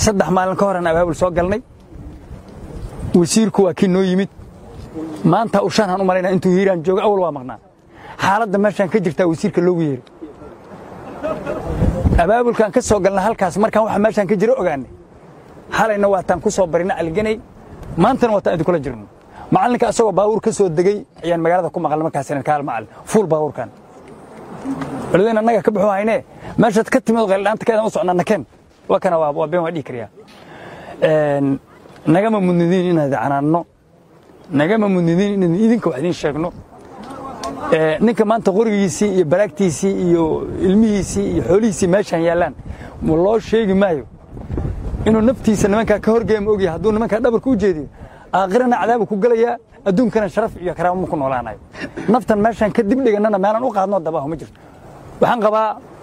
saddex maalin ka horena abaabul soo galnay wasiirku waa kii noo yimid maanta u shan han u malaynaa intuu hiiraan joogo awal waa maqnaa xaaladda meeshaan ka jirtaa wasiirka loogu yeeray abaabulkan ka soo galna halkaas markaan waxa meeshaan ka jira ogaanay xalayna waataan ku soo barina alganay maantana waataan idinkula jirno macalinka asagoo baabuur ka soo degay ayaan magaalada ku maqalnay markaasina kaal macallin fuul baabuurkan waladeena annaga ka baxo haynee meeshaad ka timid qayldhaanta keedan u socnaa nakeen waa kana waa been waa dhihi kariyaa nagama mudnidiin inaad canaanno nagama mudnidiin inaan idinka wax idiin sheegno ninka maanta qorigiisii iyo balaagtiisii iyo ilmihiisii iyo xoolihiisii meeshaan yaallaan ma loo sheegi maayo inuu naftiisa nimankaa ka horgeema ogyahay hadduu nimankaa dhabarka u jeediyo aakhirana cadaabu ku gelayaa adduunkana sharaf iyo karaamo ma ku noolaanayo naftan meeshaan ka dib dhigannana meelaan u qaadnoo dabaaho ma jirto waxaan qabaa